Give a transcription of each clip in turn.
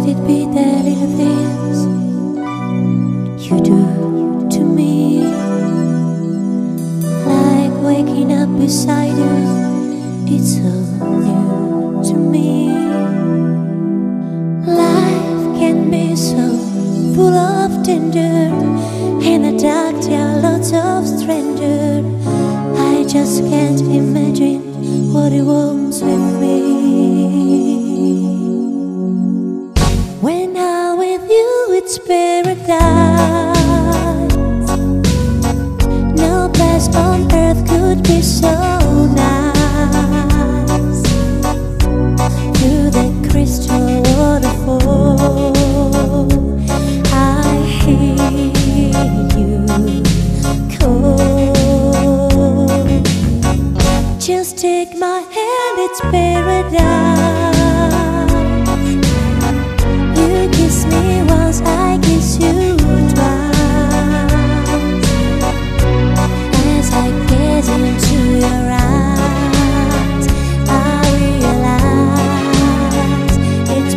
Could it be the little things you do to me? Like waking up beside you, it's so new to me. Life can be so full of danger. In the dark there are lots of strangers. I just can't imagine what it was with me. When I'm with you, it's paradise. No place on earth could be so nice. Through the crystal waterfall, I hear you call. Just take my hand, it's paradise. You kiss me once, I kiss you twice. As I gaze into your eyes, I realize it's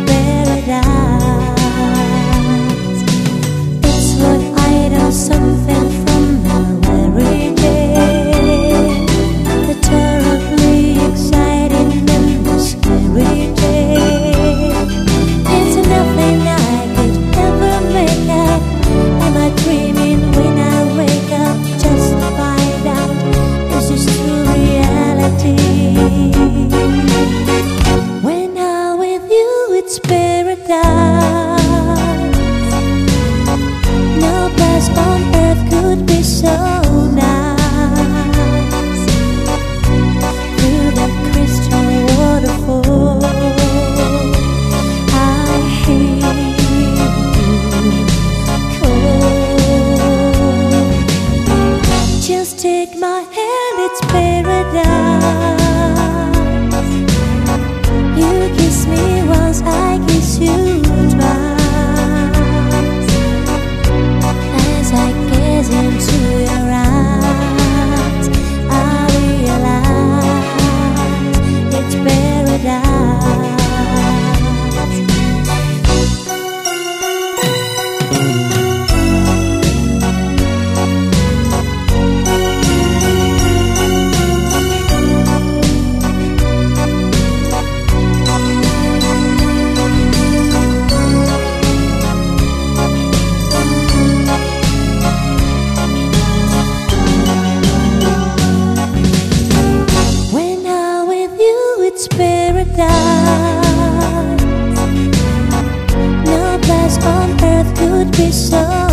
paradise. It's what I know, something from the very day. The terribly exciting and the scary day. It's nothing I could ever make up. Am I dreaming when I wake up? Just to find out this is true reality. When I'm with you, it's paradise. No place on earth could be so nice. Through the crystal waterfall, I hear you call. Just take my hand, it's paradise. You kiss me once, I kiss you twice. As I gaze into your eyes, I realize it's paradise. When I'm with you, it's paradise. No place on earth could be so